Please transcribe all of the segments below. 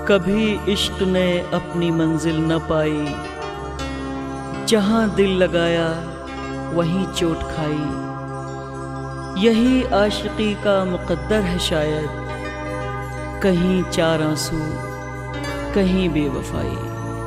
कभी इश्क ने अपनी मंजिल न पाई, जहाँ दिल लगाया वहीं चोट खाई। यही आशिकी का मुक़द्दर है शायद, कहीं चार आंसू कहीं बेवफाई।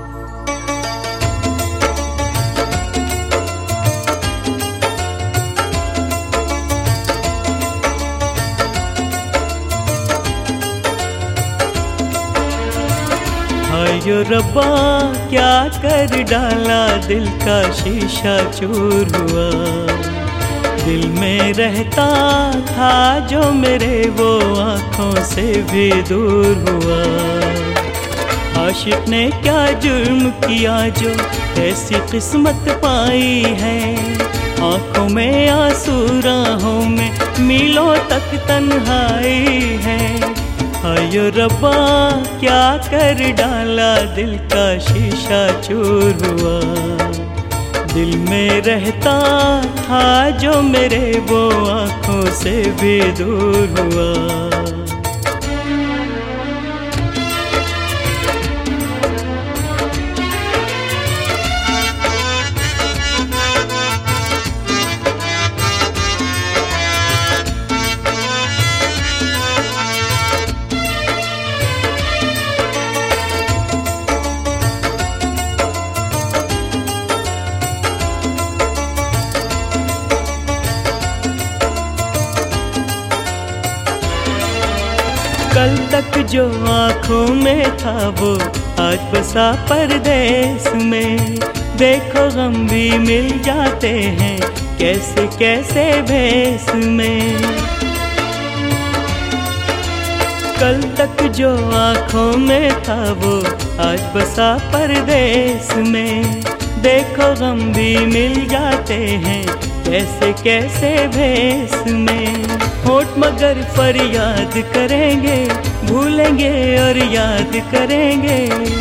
हायो रब्बा क्या कर डाला, दिल का शीशा चूर हुआ। दिल में रहता था जो मेरे, वो आँखों से भी दूर हुआ। आशिक ने क्या जुर्म किया जो ऐसी किस्मत पाई है। आँखों में आंसू, राहों में मीलों तक तन्हाई है। हायो रब्बा क्या कर डाला, दिल का शीशा चूर हुआ। दिल में रहता था जो मेरे, वो आँखों से भी दूर हुआ। कल तक जो आँखों में था, वो आज बसा परदेस में। देखो गम भी मिल जाते हैं कैसे कैसे भेस में। कल तक जो आँखों में था, वो आज बसा परदेस में। देखो गम भी मिल जाते हैं कैसे कैसे भेस में। होठ मगर फरियाद करेंगे, भूलेंगे और याद करेंगे।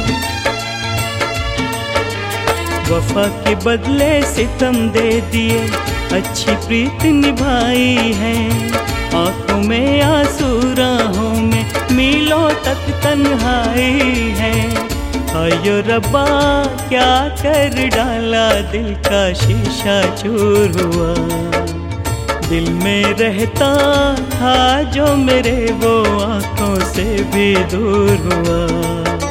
वफा के बदले सितम दे दिए, अच्छी प्रीत निभाई है। आँखों में आंसू, राहों में मीलों तक तन्हाई है। हायो रब्बा क्या कर डाला, दिल का शीशा चूर हुआ। दिल में रहता था जो मेरे, वो आँखों से भी दूर हुआ।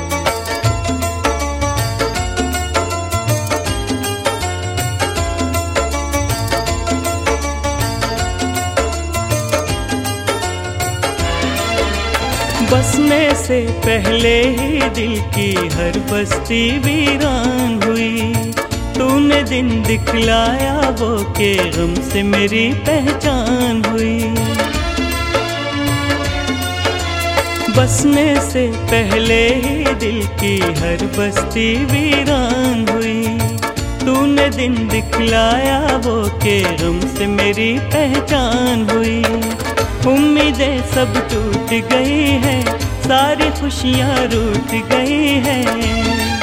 बसने से पहले ही दिल की हर बस्ती वीरान हुई। तूने दिन दिखलाया वो के गम से मेरी पहचान हुई। बसने से पहले ही दिल की हर बस्ती वीरान हुई। तूने दिन दिखलाया वो के गम से मेरी पहचान हुई। उम्मीदें सब टूट गई हैं, सारी खुशियाँ रूठ गई हैं।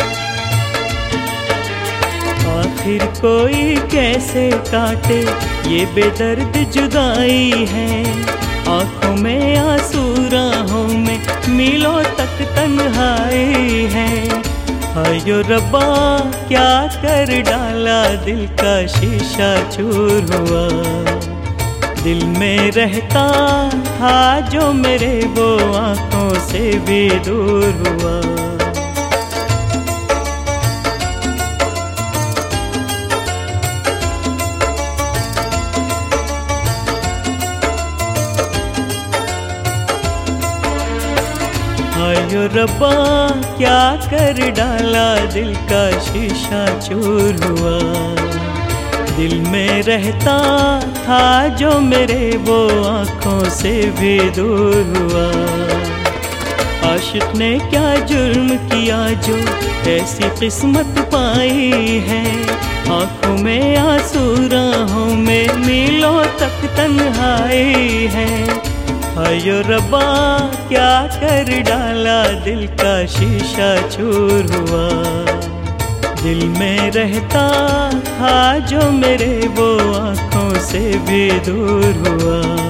आखिर कोई कैसे काटे ये बेदर्द जुदाई है। आँखों में आंसू, राहों में मीलों तक तन्हाई है। हायो रब्बा क्या कर डाला, दिल का शीशा चूर हुआ। दिल में रहता था जो मेरे, वो आँखों से भी दूर हुआ। हायो रब्बा क्या कर डाला, दिल का शीशा चूर हुआ। दिल में रहता था जो मेरे, वो आँखों से भी दूर हुआ। आशिक ने क्या जुर्म किया जो ऐसी किस्मत पाई है। आँखों में आंसू, राहों में मीलों तक तन्हाई है। हायो रब्बा क्या कर डाला, दिल का शीशा चूर हुआ। दिल में रहता था जो मेरे, वो आँखों से भी दूर हुआ।